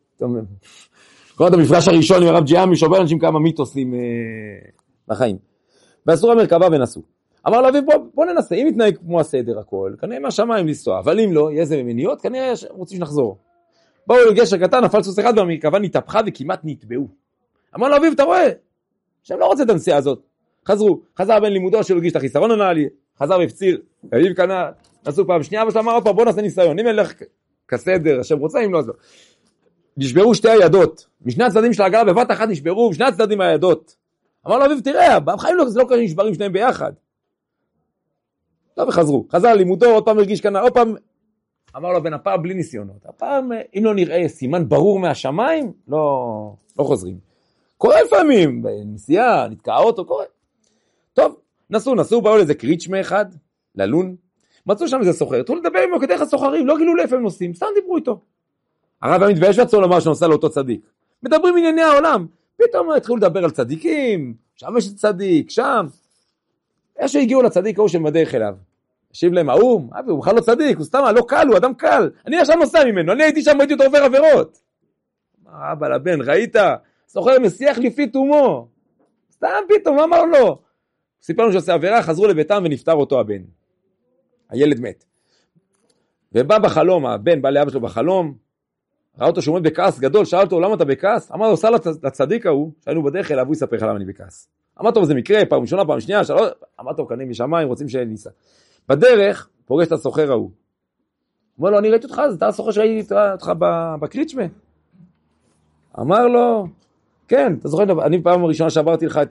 כל עוד המפגש הראשון עם הרב ג'יאמי, שובר אנשים כמה מיתוסים בחיים. ואסור המרכבה ונסו. אמר לו, בוא ננסה, אם יתנהג כמו הסדר הכל, כנראה מהשמיים לנסוע, אבל אם לא, יהיה איזה מניעות, כנראה רוצים שנחזור. באו לגשר קטן, נפל סוס אחד והמרכבה נתהפכה וכמעט נטבעו. אמר לו, אביב, אתה רואה? שהם לא רוצים את הנסיעה הזאת. חזר בין לימודו שלו הגיש את החיסרון הנעלי, חזר והפציר, אביב קנה, נסו פעם שנייה, אבל אמר עוד פעם, בוא נעשה ניסיון, אם נלך כסדר, השם רוצה, אם לא, אז לא. נשברו 2 הידות, משני הצדדים של העגלה בבת אחת נשברו, משני הצדדים הידות. אמר לו, אביב, תראה, בחיים לא קרה נשברים שניהם ביחד. לא, וחזרו. חזר לימודו, עוד פעם הרגיש כאן, עוד פעם, אמר לו, בן הפעם בלי ניסיונות. הפעם, אם לא נראה סימן ברור מהשמיים, לא חוזרים. קורה לפעמים, בנסיעה, נתקע האוטו, קורה. טוב, נסו, באו לאיזה קריצ'מה אחד, ללון, מצאו שם איזה סוחר, תראו לדבר עמו כדרך הסוחרים, לא גילו לאיפה הם נוסעים, סתם דיברו איתו. הרב המתבייש ועצור לומר שנוסע לאותו צדיק. מדברים ענייני העולם, פתאום התחילו לדבר על צדיקים, שם יש צדיק, שם. איך שהגיעו לצדיק, הוא שמדרך אליו. השיב להם, הוא בכלל לא צדיק, הוא סתם, לא קל, הוא אדם קל. אני עכשיו נוסע ממנו, אני הייתי שם, ראיתי אותו עובר עבירות. אמר אבא לבן, ראית? סוחר מסיח לפי תומו. סתם פתאום, מה אמר לו? סיפר לנו שעושה עבירה, חזרו לביתם ונפטר אותו הבן. הילד מת. ובא בחלום, הבן בא לאבא שלו בחלום, ראה אותו שעומד בכעס גדול, שאל אותו, למה אתה בכעס? אמר לו, עושה לצדיק ההוא, שהיינו בדרך אליו, הוא יספר לך למה אני בכעס. אמר טוב, זה מקרה, פעם ראשונה, פעם שנייה, אמר טוב, כנראה משמיים, רוצים שניסה. בדרך, פוגש את הסוחר ההוא. אומר לו, אני ראיתי אותך, אז אתה הסוחר שראיתי אותך בקריצ'מה. אמר לו, כן, אתה זוכר, אני פעם ראשונה שעברתי לך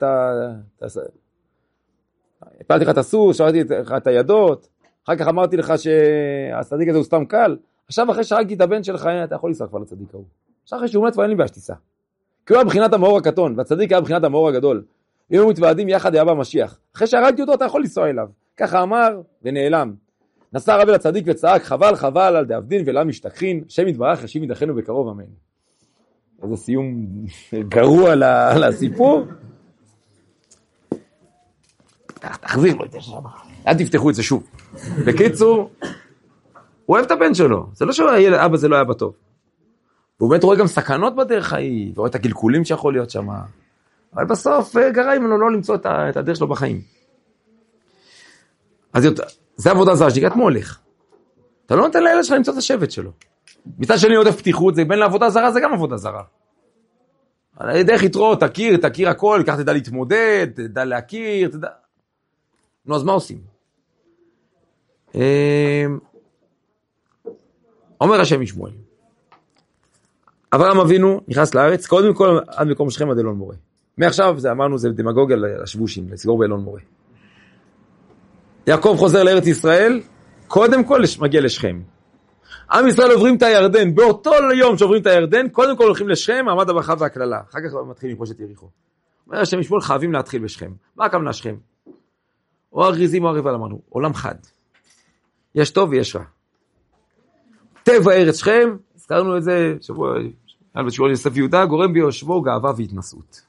הפלתי לך את הסוס, שעברתי לך את הידות, אחר כך אמרתי לך שהצדיק הזה הוא סתם קל, עכשיו אחרי שהרגתי את הבן שלך, אתה יכול לנסוע כבר לצדיק ההוא. עכשיו אחרי שהוא מת ואין לי בעיה שתיסע. כי הוא היה בחינת המאור הקטון, והצדיק היה בחינת המאור הגדול. אם הם מתוועדים יחד היה במשיח. אחרי שהרגתי אותו, אתה יכול לנסוע אליו. ככה אמר ונעלם. נסע הרב אל הצדיק וצעק, חבל על דאבדין ולא משתכחין, השם יתברך, השם ידחנו בקרוב, אמן. איזה סיום גרוע לסיפור. תחזיר לו את זה שם. אל תפתחו את זה שוב. בקיצור, הוא אוהב את הבן שלו. זה לא שהאבא זה לא היה בטוב. הוא באמת רואה גם סכנות בדרך ההיא, ורואה את הגלגולים שיכול להיות שם. אבל בסוף גרע ממנו לא למצוא את הדרך שלו בחיים. אז זה עבודה זרה, שתיקת מולך. אתה לא נותן לילד שלך למצוא את השבט שלו. מצד שני עודף פתיחות, זה בין לעבודה זרה, זה גם עבודה זרה. על ידי יתרות, תכיר הכל, כך תדע להתמודד, תדע להכיר, תדע... נו, אז מה עושים? אומר השם משמואל, אברהם אבינו נכנס לארץ, קודם כל עד מקום שכם עד אלון מורה. מעכשיו, אמרנו, זה דמגוגיה לשבושים, לסגור באלון מורה. יעקב חוזר לארץ ישראל, קודם כל מגיע לשכם. עם ישראל עוברים את הירדן, באותו יום שעוברים את הירדן, קודם כל הולכים לשכם, מעמד הברכה והכללה. אחר כך מתחילים לכבוש את יריחו. אומר השם משמואל, חייבים להתחיל בשכם. מה הכוונה שכם? או הגריזים או הרבל, אמרנו, עולם חד. יש טוב ויש רע. טבע ארץ שכם, הזכרנו את זה, שבוע יוסף יהודה, גורם ביושבו גאווה והתנשאות.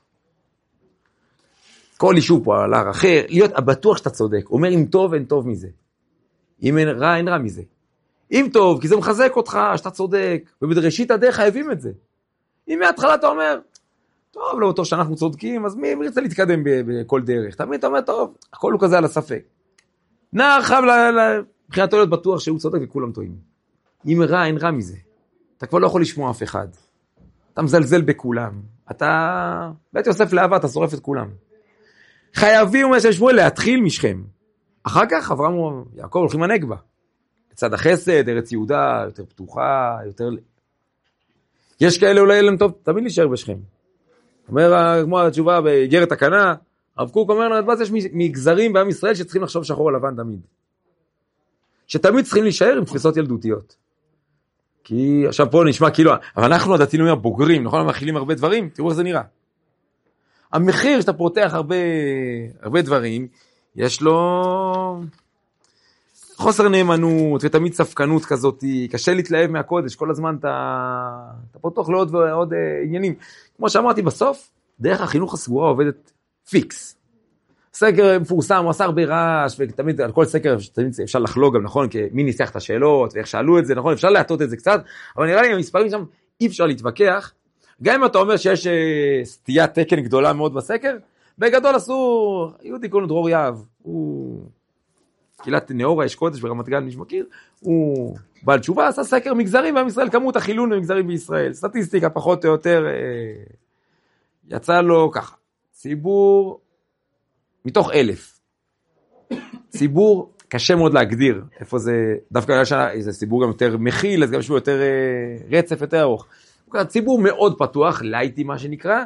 כל יישוב פה על הר אחר, להיות הבטוח שאתה צודק. אומר, אם טוב, אין טוב מזה. אם אין רע, אין רע מזה. אם טוב, כי זה מחזק אותך, שאתה צודק, ובדראשית הדרך חייבים את זה. אם מההתחלה אתה אומר, טוב, לא טוב שאנחנו צודקים, אז מי ירצה להתקדם בכל דרך? תמיד אתה אומר, טוב, הכל הוא כזה על הספק. נער חייב מבחינתו להיות בטוח שהוא צודק וכולם טועים. אם רע, אין רע מזה. אתה כבר לא יכול לשמוע אף אחד. אתה מזלזל בכולם. אתה, בית יוסף לאהבה, אתה שורף את כולם. חייבים, אומר השם משמואל, להתחיל משכם. אחר כך, אברהם ויעקב הולכים לנגבה. לצד החסד, ארץ יהודה, יותר פתוחה, יותר... יש כאלה אולי להם טוב, תמיד להישאר בשכם. אומר, כמו התשובה באיגרת הקנה, הרב קוק אומר לרדב"ז, יש מגזרים בעם ישראל שצריכים לחשוב שחור על לבן תמיד. שתמיד צריכים להישאר עם תפיסות ילדותיות. כי עכשיו פה נשמע כאילו, אבל אנחנו הדתיים הבוגרים, נכון? מאכילים הרבה דברים, תראו איך זה נראה. המחיר שאתה פותח הרבה דברים, יש לו חוסר נאמנות ותמיד ספקנות כזאת, קשה להתלהב מהקודש, כל הזמן אתה פותח לעוד ועוד עניינים. כמו שאמרתי בסוף, דרך החינוך הסגורה עובדת פיקס. סקר מפורסם, הוא עשה הרבה רעש, ותמיד על כל סקר תמיד אפשר לחלוק גם, נכון? כי מי ניסח את השאלות, ואיך שאלו את זה, נכון? אפשר להטות את זה קצת, אבל נראה לי המספרים שם אי אפשר להתווכח. גם אם אתה אומר שיש סטיית תקן גדולה מאוד בסקר, בגדול אסור, יהודי קוראים לו דרור יהב, הוא קהילת נאורה, יש קודש ברמת גן, מי שמכיר, הוא בעל תשובה, עשה סקר מגזרים בעם ישראל, כמות החילון במגזרים בישראל, סטטיסטיקה פחות או יותר, יצא לו ככה, ציבור מתוך 1,000, ציבור קשה מאוד להגדיר, איפה זה, דווקא היה שנה, זה ציבור גם יותר מכיל, אז גם יש בו יותר רצף, יותר ארוך, ציבור מאוד פתוח, לייטי מה שנקרא,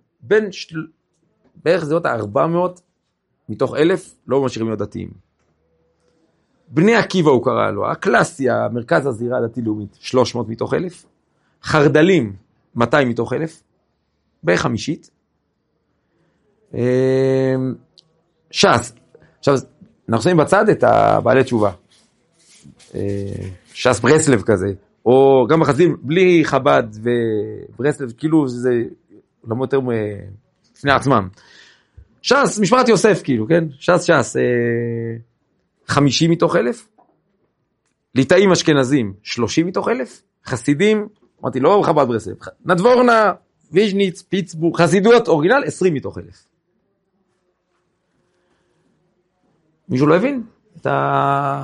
בערך זה אותה 400 מתוך 1,000, לא משאירים להיות דתיים. בני עקיבא הוא קרא לו, הקלאסי, המרכז הזירה הדתי-לאומית, 300 מתוך 1,000, חרדלים, 200 מתוך 1,000, בערך חמישית, ש"ס, עכשיו אנחנו שמים בצד את הבעלי תשובה, ש"ס ברסלב כזה, או גם בחסידים, בלי חב"ד וברסלב, כאילו זה לא יותר לפני עצמם. ש"ס, משפט יוסף כאילו, כן? ש"ס, 50 מתוך 1,000, ליטאים אשכנזים, 30 מתוך 1,000, חסידים, אמרתי, לא חב"ד ברסלב, נדבורנה, ויז'ניץ, פיטסבורג, חסידויות אורגינל, 20 מתוך 1,000. מישהו לא הבין? את ה...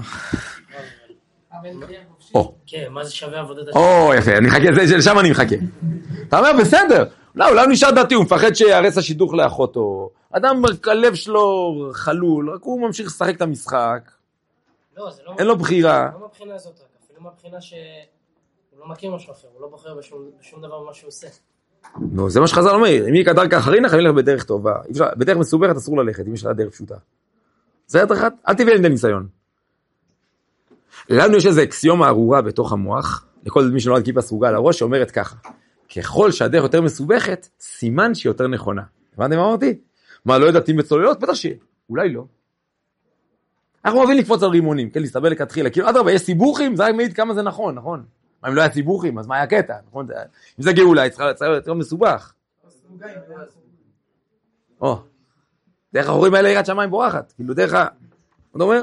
כן, מה זה שווה עבודת... יפה, אני מחכה, לשם אני מחכה. אתה אומר, בסדר, אולי נשאר דתי, הוא מפחד שיערס השידוך לאחותו. אדם, הלב שלו חלול, רק הוא ממשיך לשחק את המשחק. לא, זה לא... אין לו בחירה. לא מבחינה הזאת, אפילו מהבחינה שהוא לא מכיר משהו אחר, הוא לא בוחר בשום דבר במה שהוא עושה. נו, זה מה שחז"ל אומר, אם היא כדר כאחרינה, חייבים ללכת בדרך טובה. בדרך מסובכת אסור ללכת, אם יש לה דרך פשוטה. זה הדרך אחת, אל תביא לידי ניסיון. לנו יש איזו אקסיומה ארורה בתוך המוח, לכל מי שנולד כיפה סרוגה על הראש, שאומרת ככה, ככל שהדרך יותר מסובכת, סימן שהיא יותר נכונה. הבנתם מה אמרתי? מה, לא יודעתים בצוללות? בטח שיהיה. אולי לא. אנחנו אוהבים לקפוץ על רימונים, כן, להסתבל לכתחילה. כאילו, אדרבה, יש סיבוכים, זה רק מעיד כמה זה נכון, נכון? אם לא היה סיבוכים, אז מה היה קטע? נכון? אם זה גאולה, צריך להיות יותר מסובך. דרך החורים האלה יראת שמיים בורחת. כאילו, דרך ה... מה אתה אומר?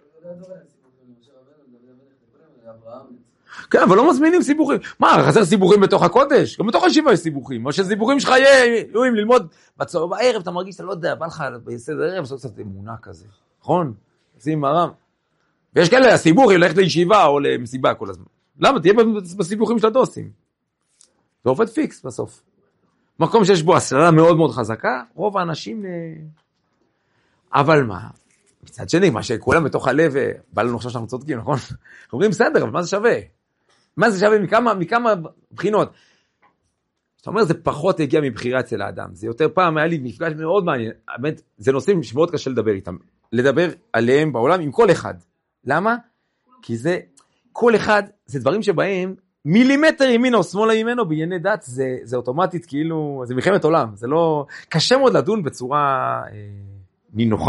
כן, אבל לא מזמינים סיבוכים. מה, חסר סיבוכים בתוך הקודש? גם בתוך הישיבה יש סיבוכים. או שסיבוכים שלך יהיו אם ללמוד בערב, אתה מרגיש שאתה לא יודע, בא לך בסדר ערב, לעשות קצת אמונה כזה. נכון? שים מרם. ויש כאלה, הסיבוכים, ללכת לישיבה או למסיבה כל הזמן. למה? תהיה בסיבוכים של הדוסים. זה עובד פיקס בסוף. מקום שיש בו הסללה מאוד מאוד חזקה, רוב האנשים... אבל מה? מצד שני, מה שכולם בתוך הלב, בא לנו עכשיו שאנחנו צודקים, נכון? אנחנו אומרים, בסדר, אבל מה זה שווה? מה זה שווה מכמה בחינות? זאת אומרת, זה פחות הגיע מבחירה אצל האדם. זה יותר פעם היה לי מפגש מאוד מעניין. באמת, זה נושאים שמאוד קשה לדבר איתם. לדבר עליהם בעולם עם כל אחד. למה? כי זה, כל אחד, זה דברים שבהם מילימטר ימינה או שמאלה ממנו בענייני דת, זה אוטומטית כאילו, זה מלחמת עולם. זה לא, קשה מאוד לדון בצורה נינוחה.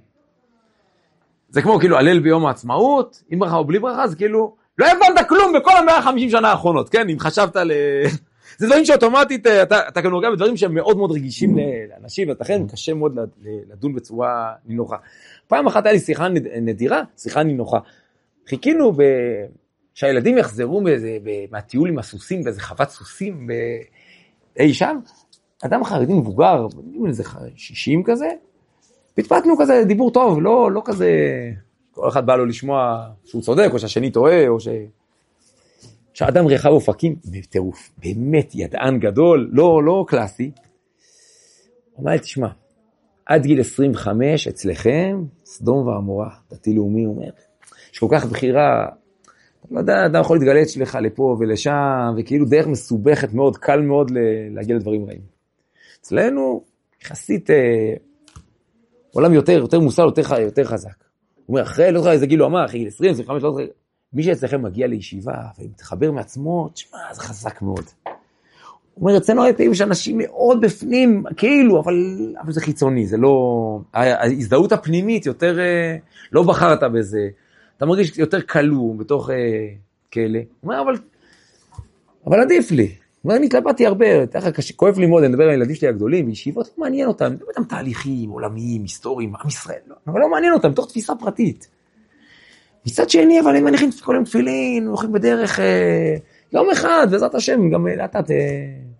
זה כמו כאילו הלל ביום העצמאות, עם ברכה או בלי ברכה, זה כאילו, לא הבנת כלום בכל 150 שנה האחרונות, כן? אם חשבת זה דברים שאוטומטית, אתה כאן נוגע בדברים שהם מאוד מאוד רגישים לאנשים, ולכן קשה מאוד לדון בצורה נינוחה. פעם אחת היה לי שיחה נדירה, שיחה נינוחה. חיכינו שהילדים יחזרו מהטיול עם הסוסים, באיזה חוות סוסים, אי שם, אדם חרדי מבוגר, איזה 60 כזה, פטפטנו כזה דיבור טוב, לא כזה, כל אחד בא לו לשמוע שהוא צודק, או שהשני טועה, או שהאדם רחב אופקים, בטירוף, באמת ידען גדול, לא קלאסי. הוא אומר לי, תשמע, עד גיל 25 אצלכם, סדום ועמורה, דתי לאומי אומר, יש כל כך בחירה, אתה לא יודע, אדם יכול להתגלץ לך לפה ולשם, וכאילו דרך מסובכת מאוד, קל מאוד להגיע לדברים רעים. אצלנו, יחסית, עולם יותר מוסר, יותר חזק. הוא אומר, אחרי, לא יודע איזה גיל הוא אמר, אחרי גיל 20, 25, לא יודע, מי שאצלכם מגיע לישיבה, ומתחבר מעצמו, תשמע, זה חזק מאוד. הוא אומר, אצלנו הרבה פעמים שאנשים מאוד בפנים, כאילו, אבל זה חיצוני, זה לא, ההזדהות הפנימית יותר, לא בחרת בזה, אתה מרגיש יותר קלום בתוך כאלה. הוא אומר, אבל עדיף לי. הוא אומר, אני התלבטתי הרבה, כואב לי מאוד, אני מדבר על הילדים שלי הגדולים, בישיבות, לא מעניין אותם, אני מדבר איתם תהליכים, עולמיים, היסטוריים, עם ישראל, אבל לא מעניין אותם, תוך תפיסה פרטית. מצד שני, אבל הם מניחים כל יום תפילין, הולכים בדרך יום אחד, בעזרת השם, גם לאט